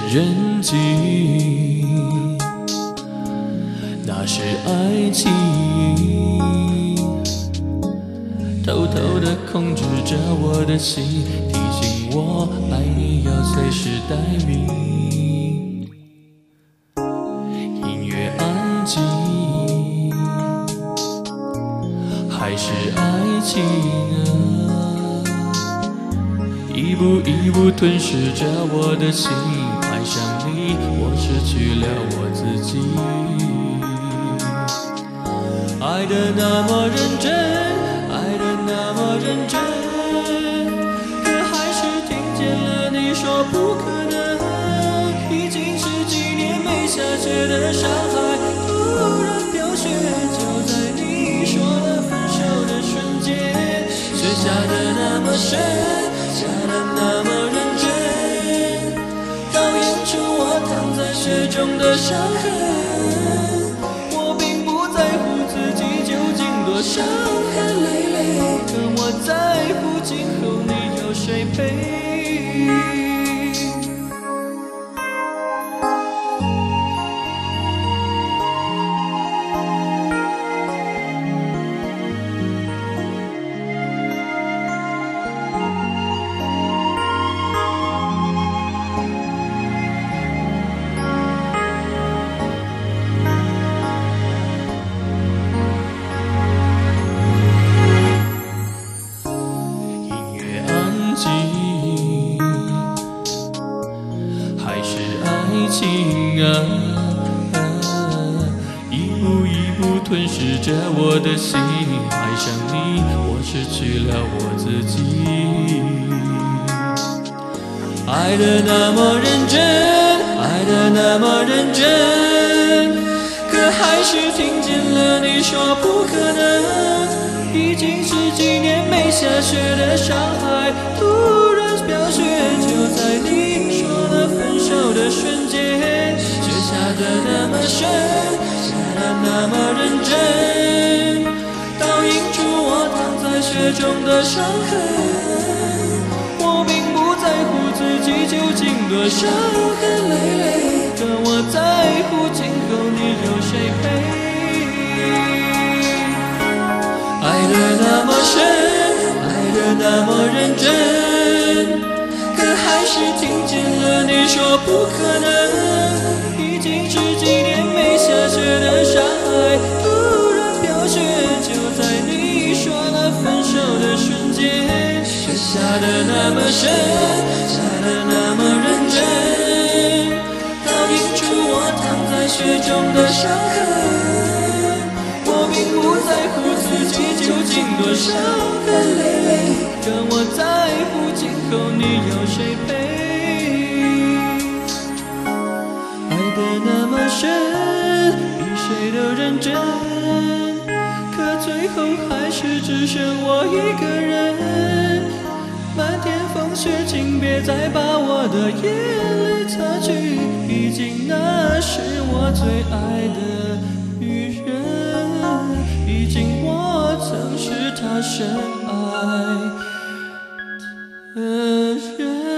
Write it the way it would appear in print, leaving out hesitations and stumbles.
人迹，那是爱情，偷偷地控制着我的心，提醒我爱你要随时待命。音乐安静，还是爱情啊，一步一步吞噬着我的心，爱上你，我失去了我自己。爱得那么认真，爱得那么认真，可还是听见了你说不可能。已经是几年没下雪的上海，突然飘雪，就在你说了分手的瞬间。雪下得那么深，下得那么认真，倒映出我躺在雪中的伤痕。我并不在乎自己究竟多伤痕累累，可我在乎今后你有谁陪。还是爱情啊，一步一步吞噬着我的心，爱上你，我失去了我自己。爱得那么认真，爱得那么认真，可还是听见了你说不可能。已经是几年没下雪的上海，突然飘雪，就在你说了分手的瞬间。雪下得那么深，下得那么认真，倒映出我躺在雪中的伤痕。我并不在乎自己究竟多伤痕累累，可我在乎今后你有谁陪。爱得那么深，爱得那么认真，可还是听见了你说不可能。已经是几年没下雪的上海，突然飘雪，就在你说了分手的瞬间。雪下得那么深，下得那么认真，倒映出我躺在雪中的伤痕。我并不在乎自己究竟多伤痕累累，可我在乎今后你有谁陪。爱得那么深，比谁都认真，可最后还是只剩我一个人。漫天风雪，请别再把我的眼泪擦去，毕竟那是我最爱的女人，毕竟我曾是他深爱的人。